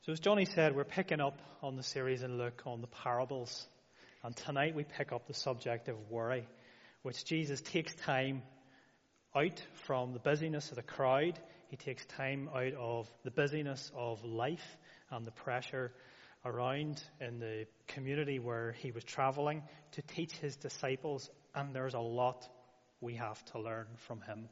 So as Johnny said, we're picking up on the series in Luke on the parables. And tonight we pick up the subject of worry, which Jesus takes time out from the busyness of the crowd. He takes time out of the busyness of life and the pressure around in the community where he was traveling to teach his disciples. And there's a lot we have to learn from him.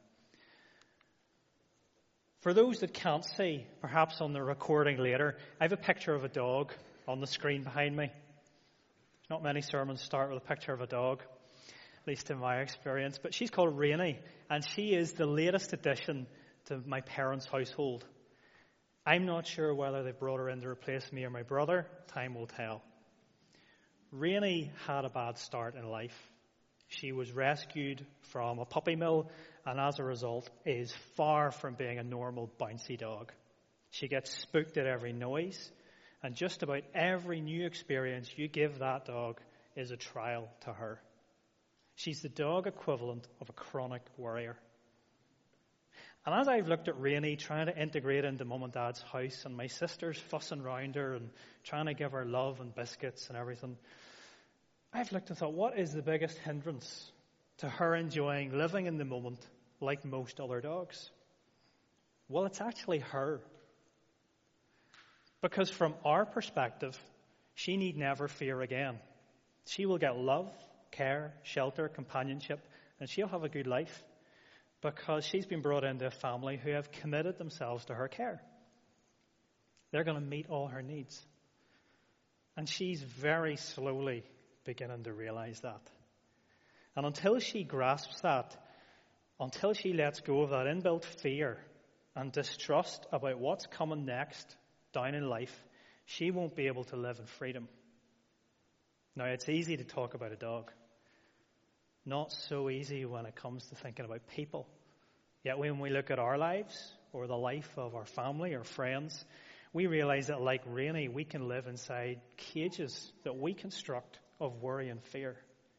For those that can't see, perhaps on the recording later, I have a picture of a dog on the screen behind me. Not many sermons start with a picture of a dog, at least in my experience. But she's called Rainey, and she is the latest addition to my parents' household. I'm not sure whether they brought her in to replace me or my brother. Time will tell. Rainey had a bad start in life. She was rescued from a puppy mill and as a result is far from being a normal bouncy dog. She gets spooked at every noise, and just about every new experience you give that dog is a trial to her. She's the dog equivalent of a chronic worrier. And as I've looked at Rainey trying to integrate into Mum and Dad's house, and my sister's fussing around her and trying to give her love and biscuits and everything, I've looked and thought, what is the biggest hindrance to her enjoying living in the moment like most other dogs? Well, it's actually her. Because from our perspective, she need never fear again. She will get love, care, shelter, companionship, and she'll have a good life because she's been brought into a family who have committed themselves to her care. They're going to meet all her needs. And she's very slowly beginning to realize that. And until she grasps that, until she lets go of that inbuilt fear and distrust about what's coming next down in life, she won't be able to live in freedom. Now, it's easy to talk about a dog. Not so easy when it comes to thinking about people. Yet when we look at our lives or the life of our family or friends, we realize that like Rainey, we can live inside cages that we construct of worry and fear.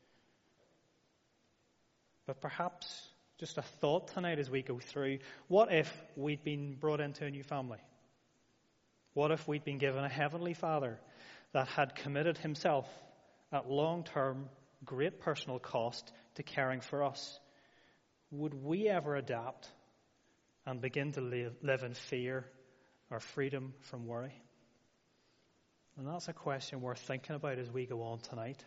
But perhaps just a thought tonight as we go through, what if we'd been brought into a new family? What if we'd been given a heavenly Father that had committed himself at long-term, great personal cost to caring for us? Would we ever adapt and begin to live in fear or freedom from worry? And that's a question worth thinking about as we go on tonight.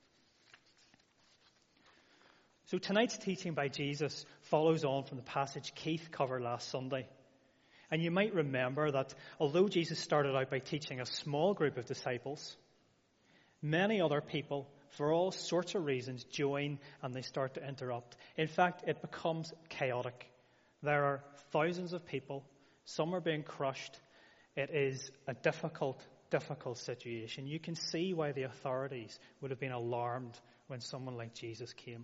So tonight's teaching by Jesus follows on from the passage Keith covered last Sunday. And you might remember that although Jesus started out by teaching a small group of disciples, many other people, for all sorts of reasons, join and they start to interrupt. In fact, it becomes chaotic. There are thousands of people. Some are being crushed. It is a difficult situation. You can see why the authorities would have been alarmed when someone like Jesus came.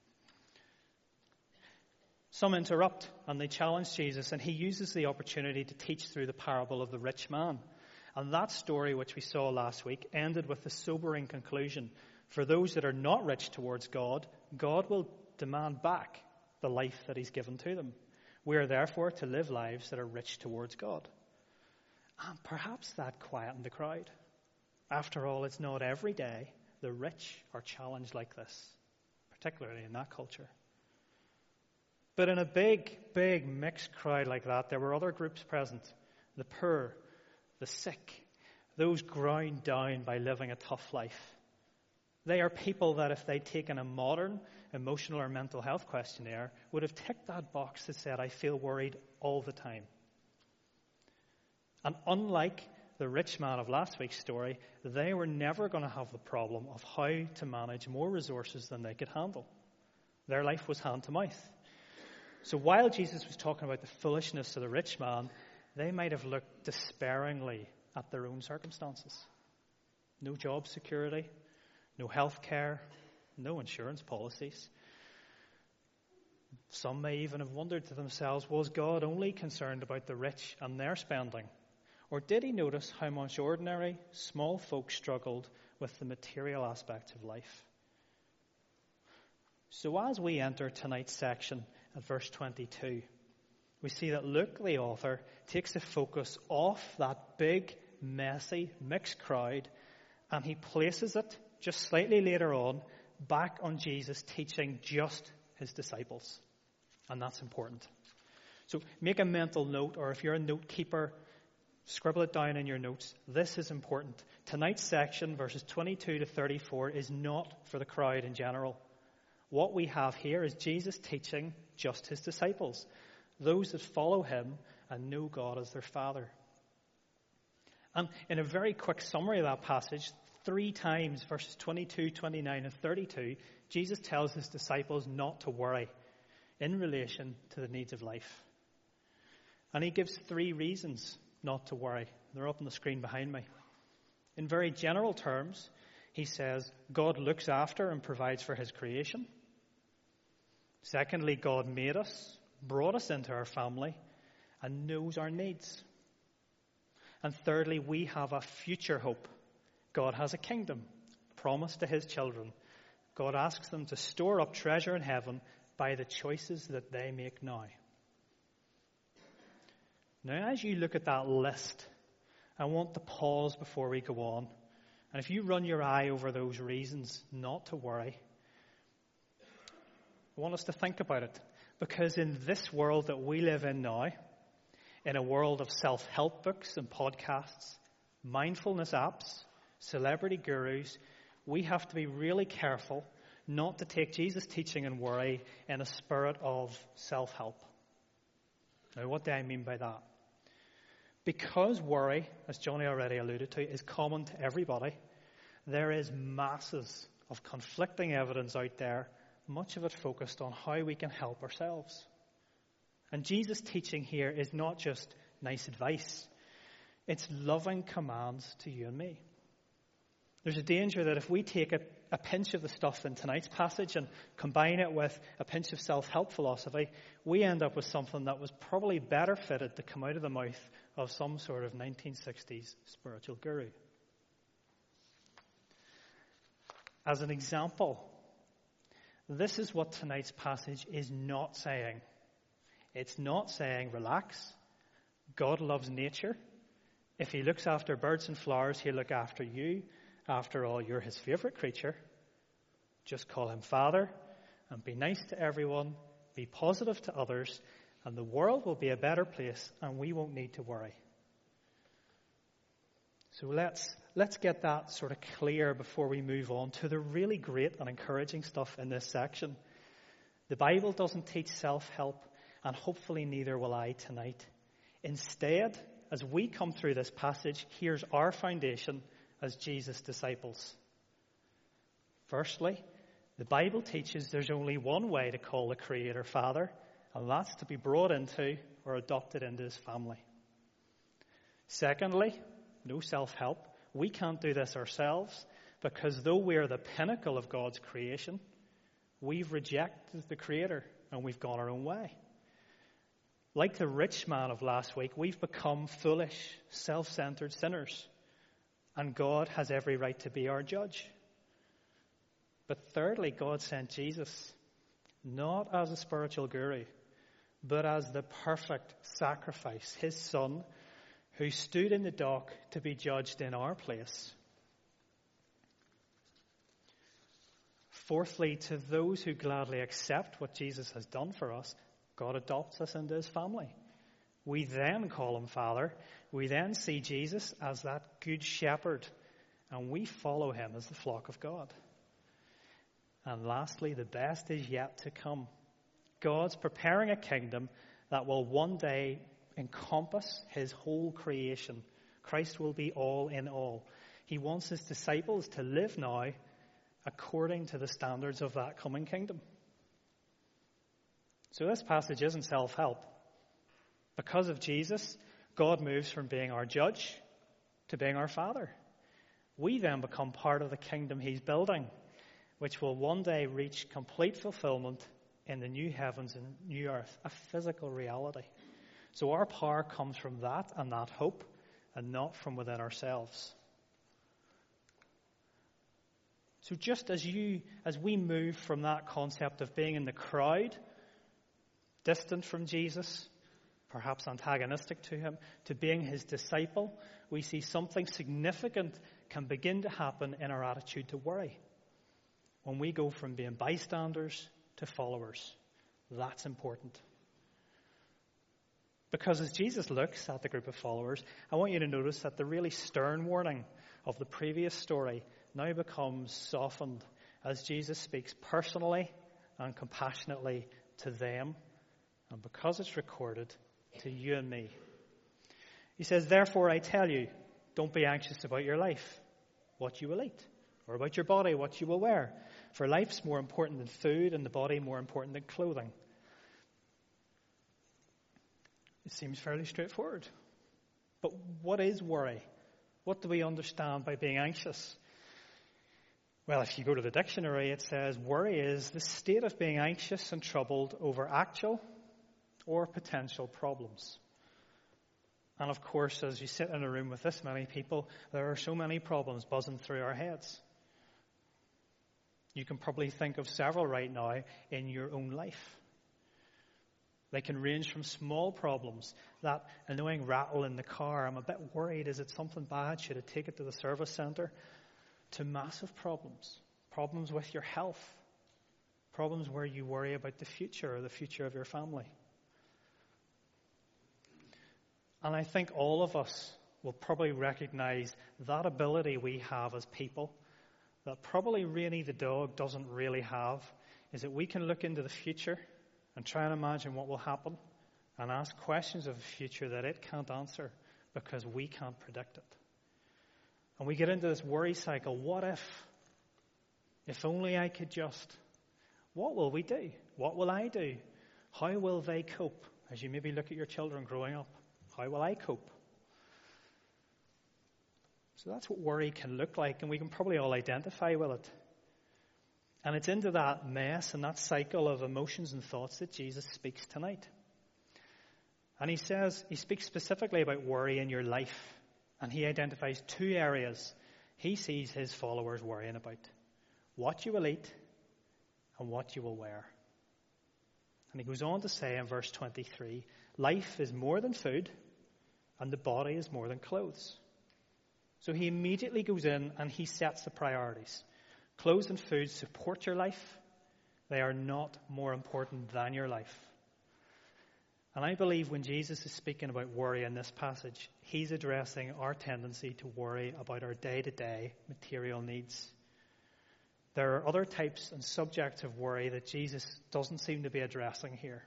Some interrupt and they challenge Jesus, and he uses the opportunity to teach through the parable of the rich man. And that story, which we saw last week, ended with the sobering conclusion. For those that are not rich towards God, God will demand back the life that he's given to them. We are therefore to live lives that are rich towards God. And perhaps that quietened the crowd. After all, it's not every day the rich are challenged like this, particularly in that culture. But in a big mixed crowd like that, there were other groups present. The poor, the sick, those ground down by living a tough life. They are people that if they'd taken a modern emotional or mental health questionnaire, would have ticked that box that said, I feel worried all the time. And unlike the rich man of last week's story, they were never going to have the problem of how to manage more resources than they could handle. Their life was hand to mouth. So while Jesus was talking about the foolishness of the rich man, they might have looked despairingly at their own circumstances. No job security, no health care, no insurance policies. Some may even have wondered to themselves, was God only concerned about the rich and their spending? Or did he notice how much ordinary, small folk struggled with the material aspects of life? So as we enter tonight's section at verse 22, we see that Luke, the author, takes the focus off that big messy, mixed crowd, and he places it just slightly later on back on Jesus teaching just his disciples. And that's important. So make a mental note, or if you're a note keeper, scribble it down in your notes. This is important. Tonight's section, verses 22 to 34, is not for the crowd in general. What we have here is Jesus teaching just his disciples, those that follow him and know God as their Father. And in a very quick summary of that passage, 3 times, verses 22, 29, and 32, Jesus tells his disciples not to worry in relation to the needs of life. And he gives 3 reasons not to worry. They're up on the screen behind me. In very general terms, he says, God looks after and provides for his creation. Secondly, God made us, brought us into our family, and knows our needs. And thirdly, we have a future hope. God has a kingdom promised to his children. God asks them to store up treasure in heaven by the choices that they make now. Now, as you look at that list, I want to pause before we go on. And if you run your eye over those reasons not to worry, I want us to think about it. Because in this world that we live in now, in a world of self-help books and podcasts, mindfulness apps, celebrity gurus, we have to be really careful not to take Jesus' teaching and worry in a spirit of self-help. Now, what do I mean by that? Because worry, as Johnny already alluded to, is common to everybody, there is masses of conflicting evidence out there, much of it focused on how we can help ourselves. And Jesus' teaching here is not just nice advice. It's loving commands to you and me. There's a danger that if we take a pinch of the stuff in tonight's passage and combine it with a pinch of self-help philosophy, we end up with something that was probably better fitted to come out of the mouth of some sort of 1960s spiritual guru. As an example, this is what tonight's passage is not saying. It's not saying, relax, God loves nature. If he looks after birds and flowers, he'll look after you. After all, you're his favorite creature. Just call him Father and be nice to everyone, be positive to others, and the world will be a better place and we won't need to worry. So let's get that sort of clear before we move on to the really great and encouraging stuff in this section. The Bible doesn't teach self-help, and hopefully neither will I tonight. Instead, as we come through this passage, here's our foundation as Jesus' disciples. Firstly, the Bible teaches there's only one way to call the Creator Father, and that's to be brought into or adopted into his family. Secondly, no self-help. We can't do this ourselves because though we're the pinnacle of God's creation, we've rejected the Creator and we've gone our own way. Like the rich man of last week, we've become foolish, self-centered sinners. And God has every right to be our judge. But thirdly, God sent Jesus, not as a spiritual guru, but as the perfect sacrifice, his Son, who stood in the dock to be judged in our place. Fourthly, to those who gladly accept what Jesus has done for us, God adopts us into his family. We then call him Father. We then see Jesus as that good shepherd, and we follow him as the flock of God. And lastly, the best is yet to come. God's preparing a kingdom that will one day encompass his whole creation. Christ will be all in all. He wants his disciples to live now according to the standards of that coming kingdom. So this passage isn't self-help. Because of Jesus, God moves from being our judge to being our Father. We then become part of the kingdom he's building, which will one day reach complete fulfillment in the new heavens and new earth, a physical reality. So our power comes from that and that hope, and not from within ourselves. So just as we move from that concept of being in the crowd, distant from Jesus, perhaps antagonistic to him, to being his disciple, we see something significant can begin to happen in our attitude to worry. When we go from being bystanders to followers, that's important. Because as Jesus looks at the group of followers, I want you to notice that the really stern warning of the previous story now becomes softened as Jesus speaks personally and compassionately to them, and because it's recorded, to you and me. He says, "Therefore I tell you, don't be anxious about your life, what you will eat, or about your body, what you will wear. For life's more important than food, and the body more important than clothing." It seems fairly straightforward. But what is worry? What do we understand by being anxious? Well, if you go to the dictionary, it says worry is the state of being anxious and troubled over actual or potential problems. And of course, as you sit in a room with this many people, there are so many problems buzzing through our heads. You can probably think of several right now in your own life. They can range from small problems, that annoying rattle in the car, I'm a bit worried, is it something bad, should I take it to the service centre, to massive problems, problems with your health, problems where you worry about the future or the future of your family. And I think all of us will probably recognize that ability we have as people that probably Rainy the dog doesn't really have, is that we can look into the future and try and imagine what will happen and ask questions of the future that it can't answer because we can't predict it. And we get into this worry cycle. What if? If only I could just. What will we do? What will I do? How will they cope? As you maybe look at your children growing up, how will I cope? So that's what worry can look like, and we can probably all identify with it. And it's into that mess and that cycle of emotions and thoughts that Jesus speaks tonight. And he speaks specifically about worry in your life. And he identifies two areas he sees his followers worrying about: what you will eat and what you will wear. And he goes on to say in verse 23, life is more than food and the body is more than clothes. So he immediately goes in and he sets the priorities. Clothes and food support your life. They are not more important than your life. And I believe when Jesus is speaking about worry in this passage, he's addressing our tendency to worry about our day-to-day material needs. There are other types and subjects of worry that Jesus doesn't seem to be addressing here.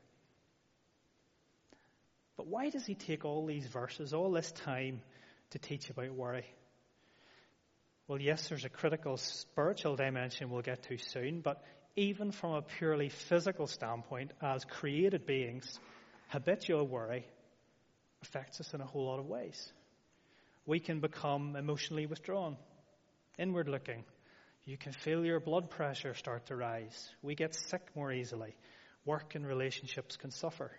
But why does he take all these verses, all this time, to teach about worry? Well, yes, there's a critical spiritual dimension we'll get to soon, but even from a purely physical standpoint, as created beings, habitual worry affects us in a whole lot of ways. We can become emotionally withdrawn, inward looking. You can feel your blood pressure start to rise. We get sick more easily. Work and relationships can suffer.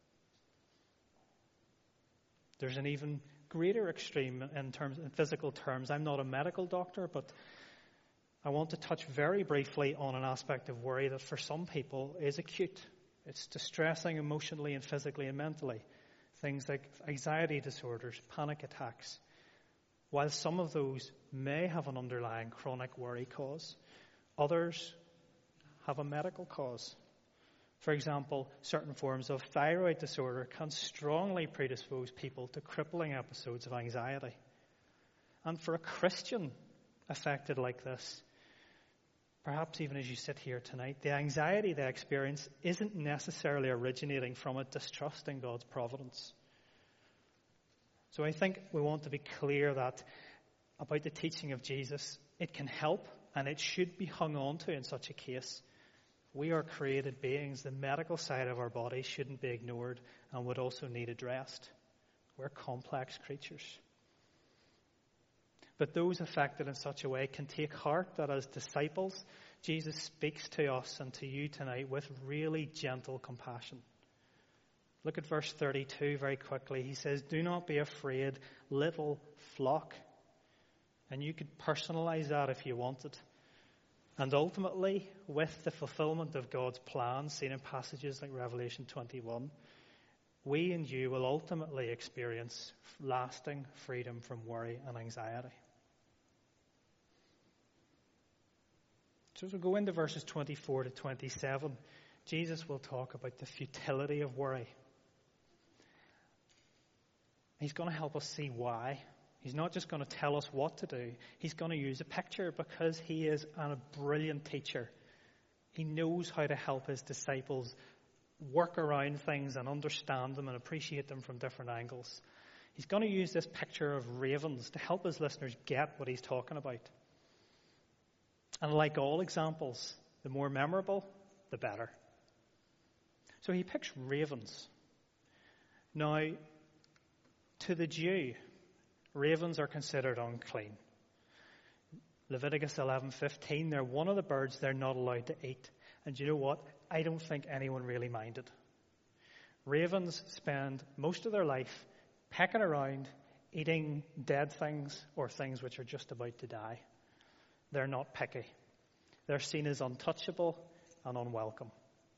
There's an even greater extreme in physical terms. I'm not a medical doctor, but I want to touch very briefly on an aspect of worry that for some people is acute. It's distressing emotionally and physically and mentally. Things like anxiety disorders, panic attacks. While some of those may have an underlying chronic worry cause, others have a medical cause. For example, certain forms of thyroid disorder can strongly predispose people to crippling episodes of anxiety. And for a Christian affected like this, perhaps even as you sit here tonight, the anxiety they experience isn't necessarily originating from a distrust in God's providence. So I think we want to be clear that about the teaching of Jesus, it can help and it should be hung on to in such a case. We are created beings. The medical side of our body shouldn't be ignored and would also need addressed. We're complex creatures. But those affected in such a way can take heart that as disciples, Jesus speaks to us and to you tonight with really gentle compassion. Look at verse 32 very quickly. He says, "Do not be afraid, little flock." And you could personalize that if you wanted. And ultimately, with the fulfillment of God's plan, seen in passages like Revelation 21, we and you will ultimately experience lasting freedom from worry and anxiety. So as we go into verses 24 to 27, Jesus will talk about the futility of worry. He's going to help us see why. He's not just going to tell us what to do. He's going to use a picture because he is a brilliant teacher. He knows how to help his disciples work around things and understand them and appreciate them from different angles. He's going to use this picture of ravens to help his listeners get what he's talking about. And like all examples, the more memorable, the better. So he picks ravens. Now, to the Jew, ravens are considered unclean. Leviticus 11:15, they're one of the birds they're not allowed to eat. And you know what? I don't think anyone really minded. Ravens spend most of their life pecking around, eating dead things or things which are just about to die. They're not picky. They're seen as untouchable and unwelcome.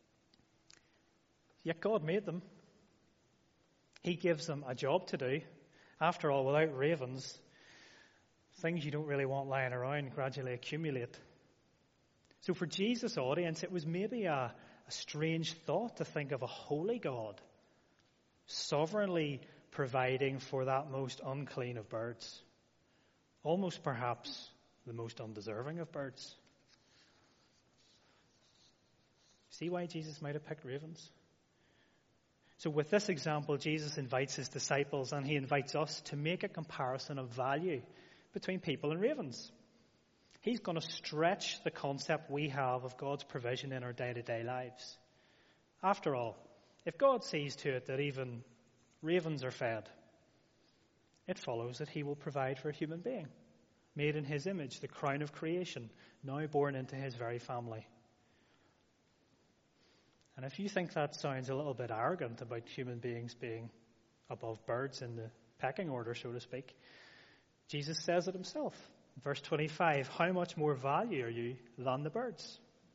Yet God made them. He gives them a job to do. After all, without ravens, things you don't really want lying around gradually accumulate. So for Jesus' audience, it was maybe a strange thought to think of a holy God sovereignly providing for that most unclean of birds. Almost perhaps the most undeserving of birds. See why Jesus might have picked ravens? So with this example, Jesus invites his disciples and he invites us to make a comparison of value between people and ravens. He's going to stretch the concept we have of God's provision in our day-to-day lives. After all, if God sees to it that even ravens are fed, it follows that he will provide for a human being, made in his image, the crown of creation, now born into his very family. And if you think that sounds a little bit arrogant about human beings being above birds in the pecking order, so to speak, Jesus says it himself. Verse 25, how much more value are you than the birds?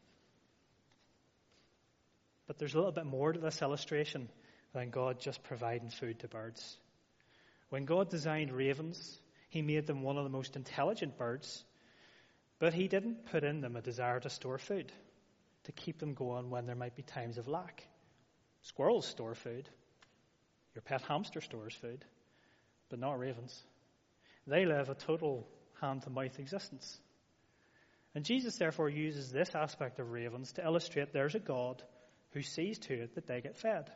But there's a little bit more to this illustration than God just providing food to birds. When God designed ravens, he made them one of the most intelligent birds, but he didn't put in them a desire to store food, to keep them going when there might be times of lack. Squirrels store food. Your pet hamster stores food, but not ravens. They live a total hand-to-mouth existence. And Jesus therefore uses this aspect of ravens to illustrate there's a God who sees to it that they get fed.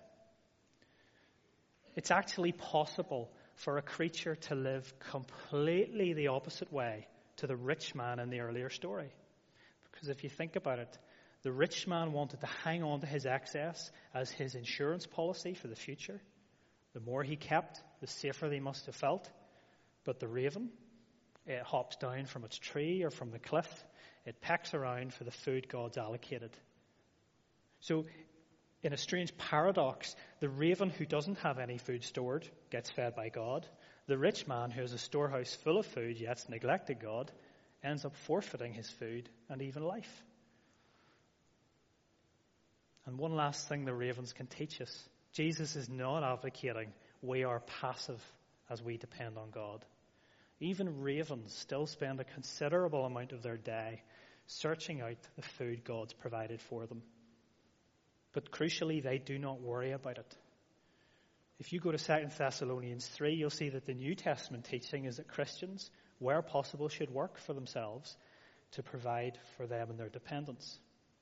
It's actually possible for a creature to live completely the opposite way to the rich man in the earlier story. Because if you think about it, the rich man wanted to hang on to his excess as his insurance policy for the future. The more he kept, the safer they must have felt. But the raven, it hops down from its tree or from the cliff. It pecks around for the food God's allocated. So, in a strange paradox, the raven who doesn't have any food stored gets fed by God. The rich man who has a storehouse full of food yet's neglected God ends up forfeiting his food and even life. And one last thing the ravens can teach us. Jesus is not advocating we are passive as we depend on God. Even ravens still spend a considerable amount of their day searching out the food God's provided for them. But crucially, they do not worry about it. If you go to 2 Thessalonians 3, you'll see that the New Testament teaching is that Christians, where possible, should work for themselves to provide for them and their dependents.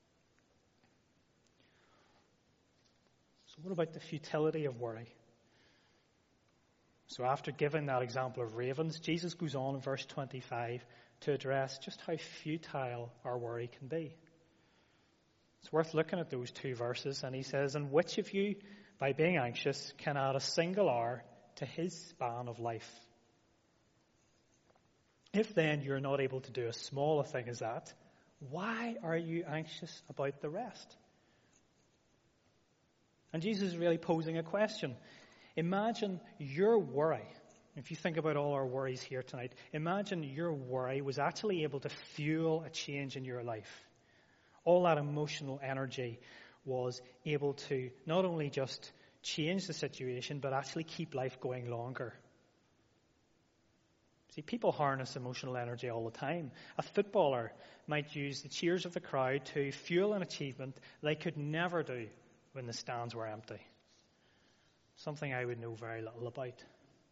So what about the futility of worry? So after giving that example of ravens, Jesus goes on in verse 25 to address just how futile our worry can be. It's worth looking at those two verses, and he says, and which of you, by being anxious, can add a single hour to his span of life? If then you're not able to do as small a thing as that, why are you anxious about the rest? And Jesus is really posing a question. Imagine your worry. If you think about all our worries here tonight, imagine your worry was actually able to fuel a change in your life. All that emotional energy was able to not only just change the situation, but actually keep life going longer. See, people harness emotional energy all the time. A footballer might use the cheers of the crowd to fuel an achievement they could never do when the stands were empty. Something I would know very little about.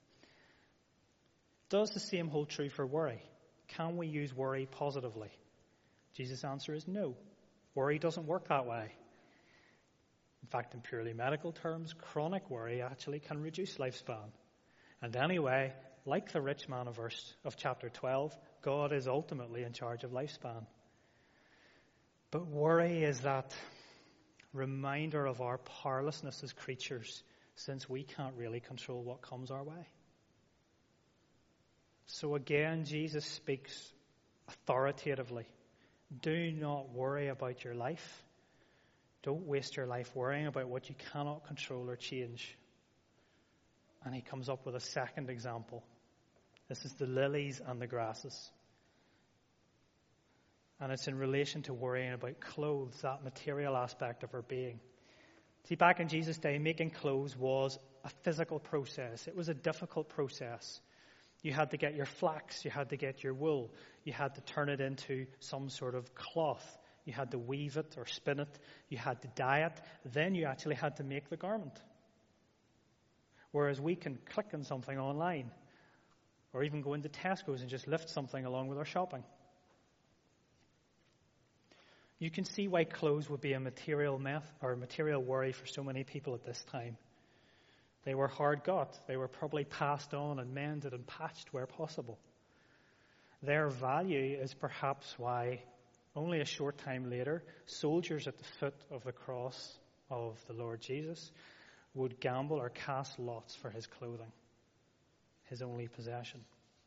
Does the same hold true for worry? Can we use worry positively? Jesus' answer is no. Worry doesn't work that way. In fact, in purely medical terms, chronic worry actually can reduce lifespan. And anyway, like the rich man of chapter 12, God is ultimately in charge of lifespan. But worry is that reminder of our powerlessness as creatures, since we can't really control what comes our way. So again, Jesus speaks authoritatively. Do not worry about your life. Don't waste your life worrying about what you cannot control or change. And he comes up with a second example. This is the lilies and the grasses. And it's in relation to worrying about clothes, that material aspect of our being. See, back in Jesus' day, making clothes was a physical process. It was a difficult process. You had to get your flax, you had to get your wool, you had to turn it into some sort of cloth. You had to weave it or spin it, you had to dye it, then you actually had to make the garment. Whereas we can click on something online, or even go into Tesco's and just lift something along with our shopping. You can see why clothes would be a material worry for so many people at this time. They were hard got. They were probably passed on and mended and patched where possible. Their value is perhaps why only a short time later, soldiers at the foot of the cross of the Lord Jesus would gamble or cast lots for his clothing, his only possession.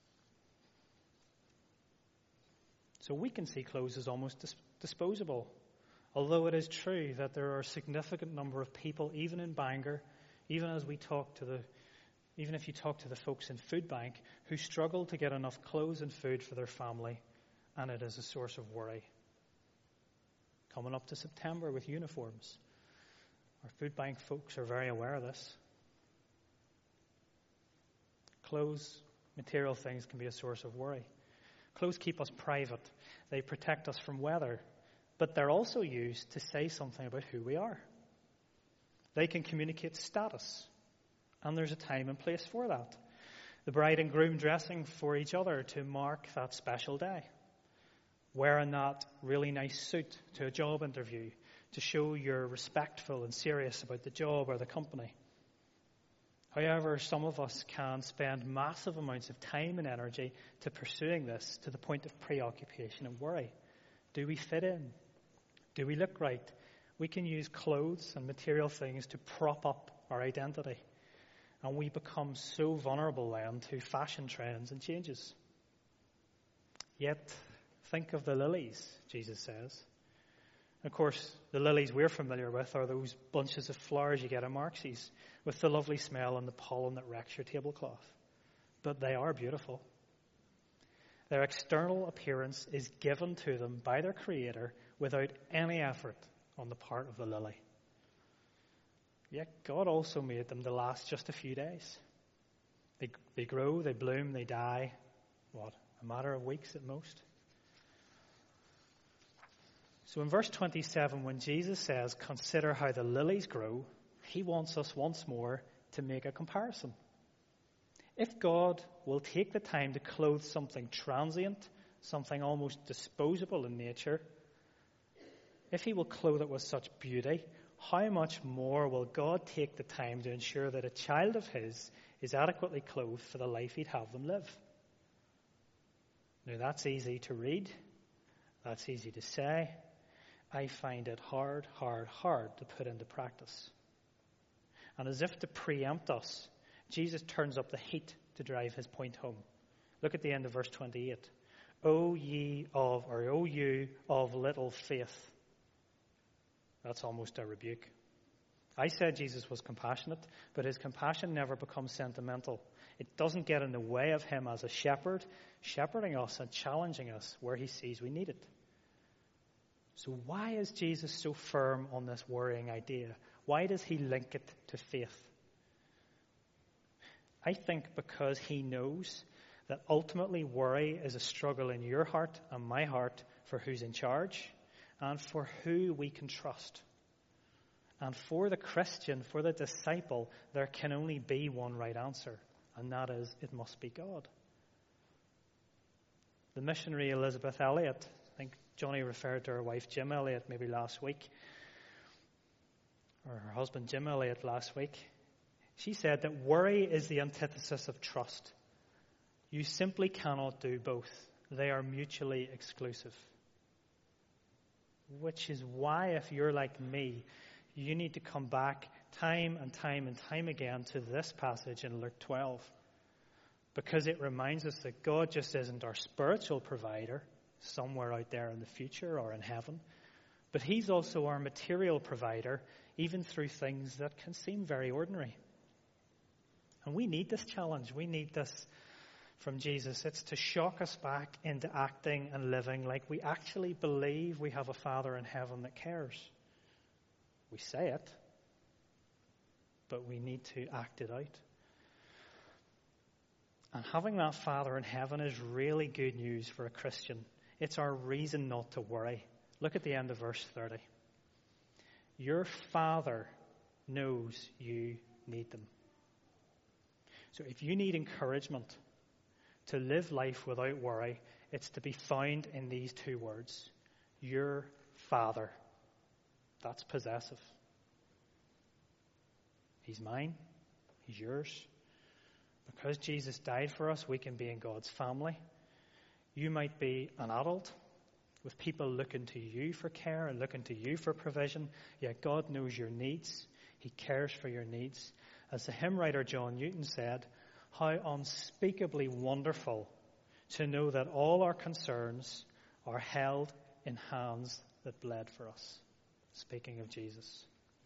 So we can see clothes as almost disposable, although it is true that there are a significant number of people, even in Bangor, even if you talk to the folks in Food Bank, who struggle to get enough clothes and food for their family, and it is a source of worry. Coming up to September with uniforms. Our Food Bank folks are very aware of this. Clothes, material things can be a source of worry. Clothes keep us private. They protect us from weather. But they're also used to say something about who we are. They can communicate status. And there's a time and place for that. The bride and groom dressing for each other to mark that special day. Wearing that really nice suit to a job interview to show you're respectful and serious about the job or the company. However, some of us can spend massive amounts of time and energy to pursuing this to the point of preoccupation and worry. Do we fit in? Do we look right? We can use clothes and material things to prop up our identity. And we become so vulnerable then to fashion trends and changes. Yet, think of the lilies, Jesus says. Of course, the lilies we're familiar with are those bunches of flowers you get at Marxies with the lovely smell and the pollen that wrecks your tablecloth. But they are beautiful. Their external appearance is given to them by their Creator without any effort on the part of the lily. Yet God also made them to last just a few days. They grow, they bloom, they die. A matter of weeks at most. So in verse 27, when Jesus says, consider how the lilies grow, he wants us once more to make a comparison. If God will take the time to clothe something transient, something almost disposable in nature, if he will clothe it with such beauty, how much more will God take the time to ensure that a child of his is adequately clothed for the life he'd have them live? Now that's easy to read. That's easy to say. I find it hard to put into practice. And as if to preempt us, Jesus turns up the heat to drive his point home. Look at the end of verse 28. O you of little faith. That's almost a rebuke. I said Jesus was compassionate, but his compassion never becomes sentimental. It doesn't get in the way of him as a shepherd, shepherding us and challenging us where he sees we need it. So why is Jesus so firm on this worrying idea? Why does he link it to faith? I think because he knows that ultimately worry is a struggle in your heart and my heart for who's in charge and for who we can trust. And for the Christian, for the disciple, there can only be one right answer, and that is, it must be God. The missionary Elizabeth Elliot, I think Johnny referred to her wife Jim Elliot maybe last week, or her husband Jim Elliot last week. She said that worry is the antithesis of trust. You simply cannot do both. They are mutually exclusive. Which is why, if you're like me, you need to come back time and time and time again to this passage in Luke 12. Because it reminds us that God just isn't our spiritual provider somewhere out there in the future or in heaven, but he's also our material provider, even through things that can seem very ordinary. And we need this challenge. We need this from Jesus. It's to shock us back into acting and living like we actually believe we have a Father in heaven that cares. We say it, but we need to act it out. And having that Father in heaven is really good news for a Christian. It's our reason not to worry. Look at the end of verse 30. Your Father knows you need them. So if you need encouragement to live life without worry, it's to be found in these two words. Your Father. That's possessive. He's mine. He's yours. Because Jesus died for us, we can be in God's family. You might be an adult with people looking to you for care and looking to you for provision. Yet God knows your needs. He cares for your needs. As the hymn writer John Newton said, how unspeakably wonderful to know that all our concerns are held in hands that bled for us. Speaking of Jesus.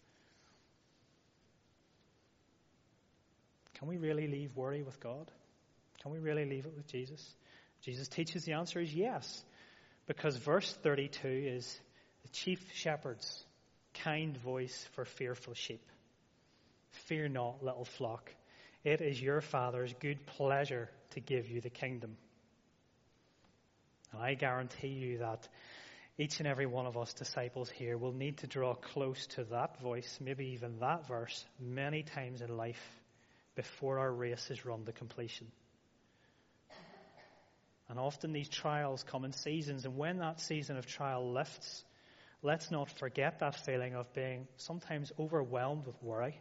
Can we really leave worry with God? Can we really leave it with Jesus? Jesus teaches the answer is yes. Because verse 32 is the chief shepherd's kind voice for fearful sheep. Fear not, little flock. It is your Father's good pleasure to give you the kingdom. And I guarantee you that each and every one of us disciples here will need to draw close to that voice, maybe even that verse, many times in life before our race is run to completion. And often these trials come in seasons, and when that season of trial lifts, let's not forget that feeling of being sometimes overwhelmed with worry.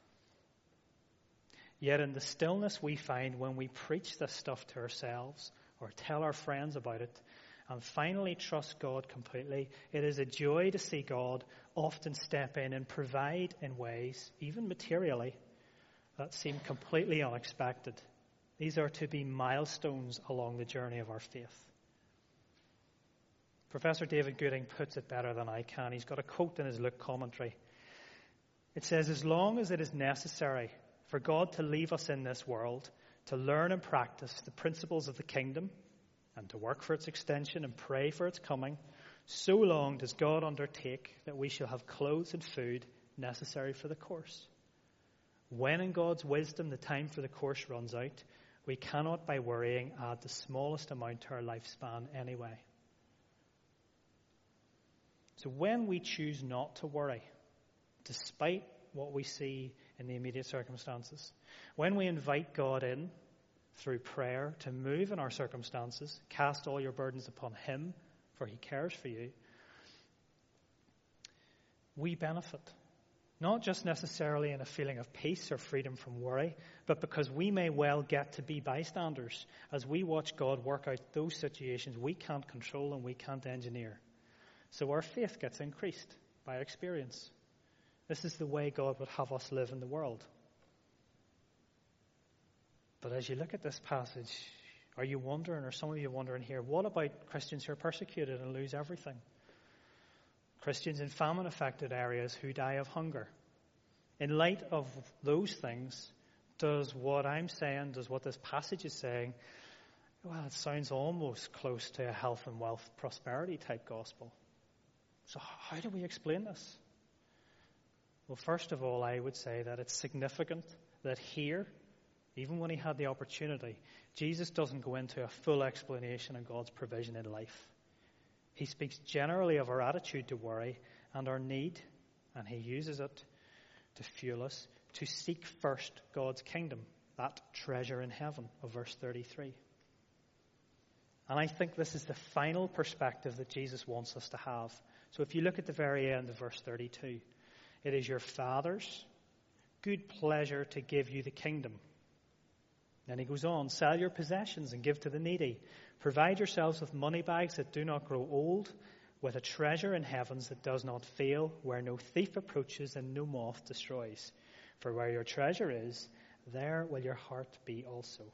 Yet in the stillness we find when we preach this stuff to ourselves or tell our friends about it and finally trust God completely, it is a joy to see God often step in and provide in ways, even materially, that seem completely unexpected. These are to be milestones along the journey of our faith. Professor David Gooding puts it better than I can. He's got a quote in his Luke commentary. It says, as long as it is necessary for God to leave us in this world, to learn and practice the principles of the kingdom, and to work for its extension and pray for its coming, so long does God undertake that we shall have clothes and food necessary for the course. When in God's wisdom the time for the course runs out, we cannot by worrying add the smallest amount to our lifespan anyway. So when we choose not to worry, despite what we see in the immediate circumstances, when we invite God in through prayer to move in our circumstances, cast all your burdens upon Him, for He cares for you, we benefit. Not just necessarily in a feeling of peace or freedom from worry, but because we may well get to be bystanders as we watch God work out those situations we can't control and we can't engineer. So our faith gets increased by experience. This is the way God would have us live in the world. But as you look at this passage, are you wondering, or some of you wondering here, what about Christians who are persecuted and lose everything? Christians in famine-affected areas who die of hunger. In light of those things, does what I'm saying, does what this passage is saying, well, it sounds almost close to a health and wealth prosperity type gospel. So how do we explain this? Well, first of all, I would say that it's significant that here, even when he had the opportunity, Jesus doesn't go into a full explanation of God's provision in life. He speaks generally of our attitude to worry and our need, and he uses it to fuel us to seek first God's kingdom, that treasure in heaven of verse 33. And I think this is the final perspective that Jesus wants us to have. So if you look at the very end of verse 32, it is your Father's good pleasure to give you the kingdom. Then he goes on, sell your possessions and give to the needy. Provide yourselves with money bags that do not grow old, with a treasure in heavens that does not fail, where no thief approaches and no moth destroys. For where your treasure is, there will your heart be also.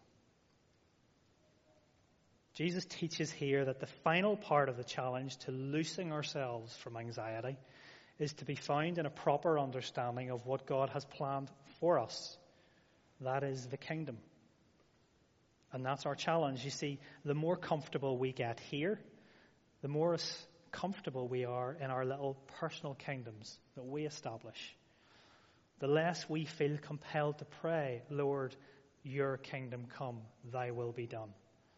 Jesus teaches here that the final part of the challenge to loosing ourselves from anxiety is to be found in a proper understanding of what God has planned for us. That is the kingdom. And that's our challenge. You see, the more comfortable we get here, the more comfortable we are in our little personal kingdoms that we establish, the less we feel compelled to pray, Lord, your kingdom come, thy will be done.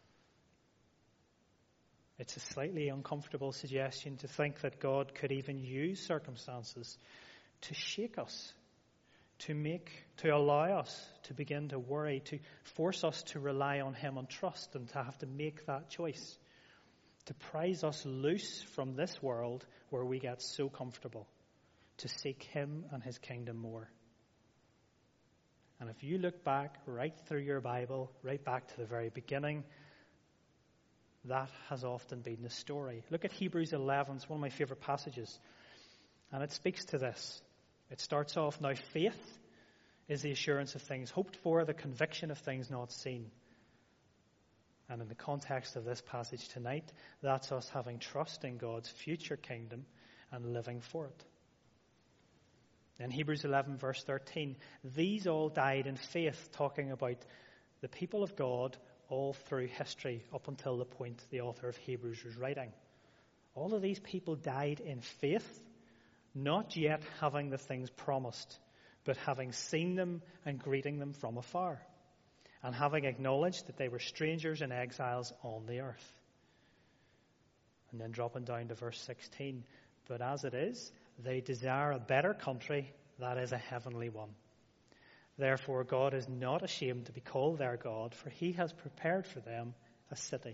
It's a slightly uncomfortable suggestion to think that God could even use circumstances to shake us, to allow us to begin to worry, to force us to rely on him and trust and to have to make that choice, to prise us loose from this world where we get so comfortable, to seek him and his kingdom more. And if you look back right through your Bible, right back to the very beginning, that has often been the story. Look at Hebrews 11. It's one of my favorite passages. And it speaks to this. It starts off, now faith is the assurance of things hoped for, the conviction of things not seen. And in the context of this passage tonight, that's us having trust in God's future kingdom and living for it. In Hebrews 11 verse 13, these all died in faith, talking about the people of God all through history up until the point the author of Hebrews was writing. All of these people died in faith, not yet having the things promised, but having seen them and greeting them from afar, and having acknowledged that they were strangers and exiles on the earth. And then dropping down to verse 16, but as it is, they desire a better country, that is a heavenly one. Therefore, God is not ashamed to be called their God, for he has prepared for them a city.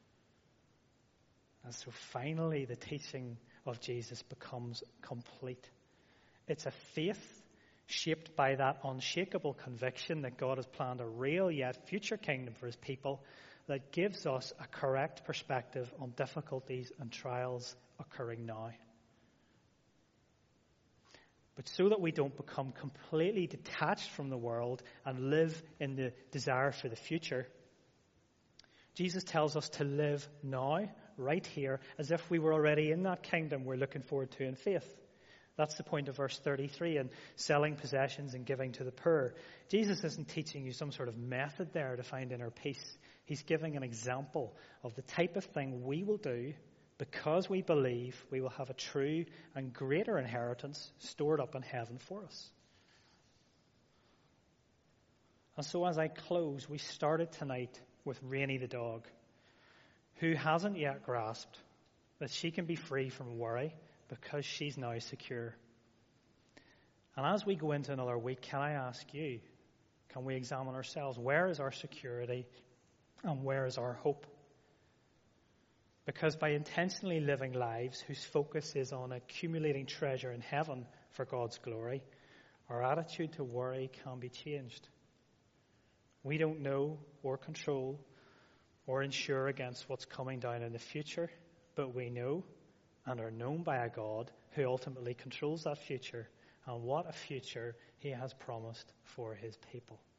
And so finally, the teaching of Jesus becomes complete. It's a faith shaped by that unshakable conviction that God has planned a real yet future kingdom for his people that gives us a correct perspective on difficulties and trials occurring now. But so that we don't become completely detached from the world and live in the desire for the future, Jesus tells us to live now, right here, as if we were already in that kingdom we're looking forward to in faith. That's the point of verse 33, and selling possessions and giving to the poor. Jesus isn't teaching you some sort of method there to find inner peace. He's giving an example of the type of thing we will do because we believe we will have a true and greater inheritance stored up in heaven for us. And so as I close, we started tonight with Rainey the dog, who hasn't yet grasped that she can be free from worry because she's now secure. And as we go into another week, can I ask you, can we examine ourselves? Where is our security and where is our hope? Because by intentionally living lives whose focus is on accumulating treasure in heaven for God's glory, our attitude to worry can be changed. We don't know or control or insure against what's coming down in the future, but we know and are known by a God who ultimately controls that future and what a future he has promised for his people.